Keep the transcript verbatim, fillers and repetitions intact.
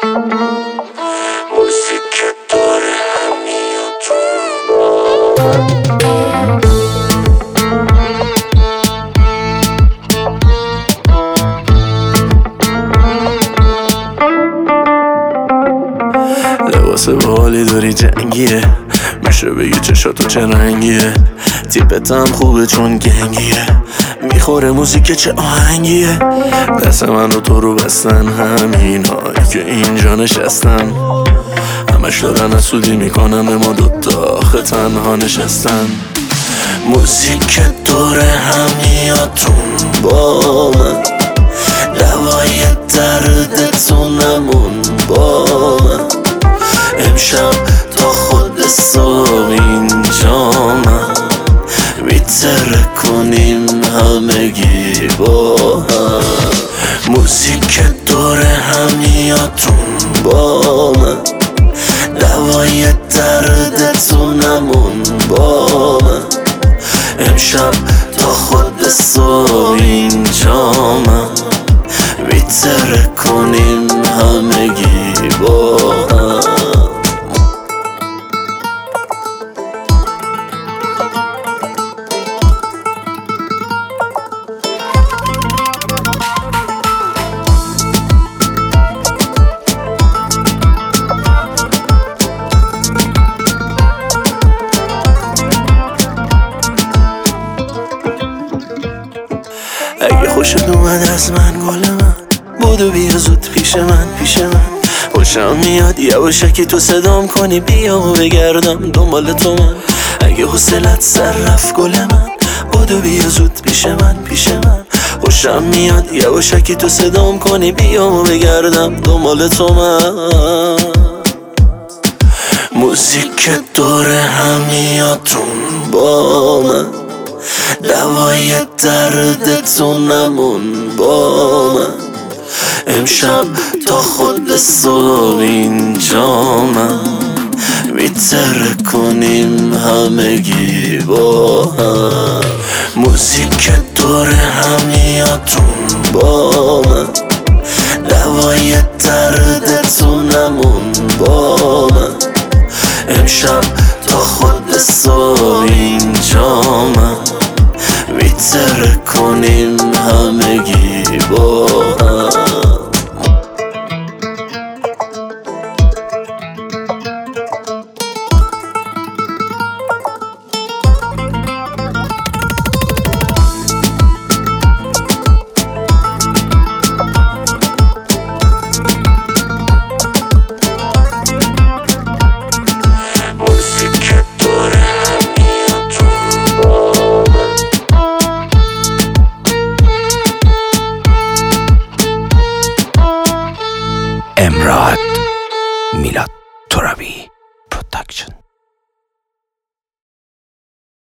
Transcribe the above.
موزیک داره لباس بالی داری جنگیه، میشه بگی چشاتو چه رنگیه، تیپت هم خوبه چون گنگیه، میخوره موزیک چه آهنگیه. دست من رو تو رو بستن همینایی که اینجا نشستن، همش دارن اسودی میکنن به ما دوتا آخه تنها نشستن. موزیک دوره همیاتون با من، دوای دردتونمون با من، امشب تا خود صبح اینجا من، میتره کنیم همگی با هم. موزیک دوره همیاتون با من، دوای دردتونمون با من، امشب تا خود صبح اینجا من، میتره کنیم همگی با هم. اگه خوشت اومد از من گل من، بودو بیا زود پیش من پیش من، خوشم میاد یواشکی تو صدام کنی بیا و بگردم دنبال تو من. اگه حوصلت سر رفت گل من، بودو بیا زود پیش من پیش من، خوشم میاد یواشکی تو صدام کنی بیا و بگردم دنبال تو من. موزیک دوره همیاتون با من، دوای دردتونمون با من، امشب تا خود صبح اینجا من، میتره کنیم همگی با هم. موزیک دوره همیاتون با من، دوای دردتونمون با من، امشب تا خود صبح اینجا من، میتره کنیم همگی با هم. امراد میلاد ترابی پروداکشن.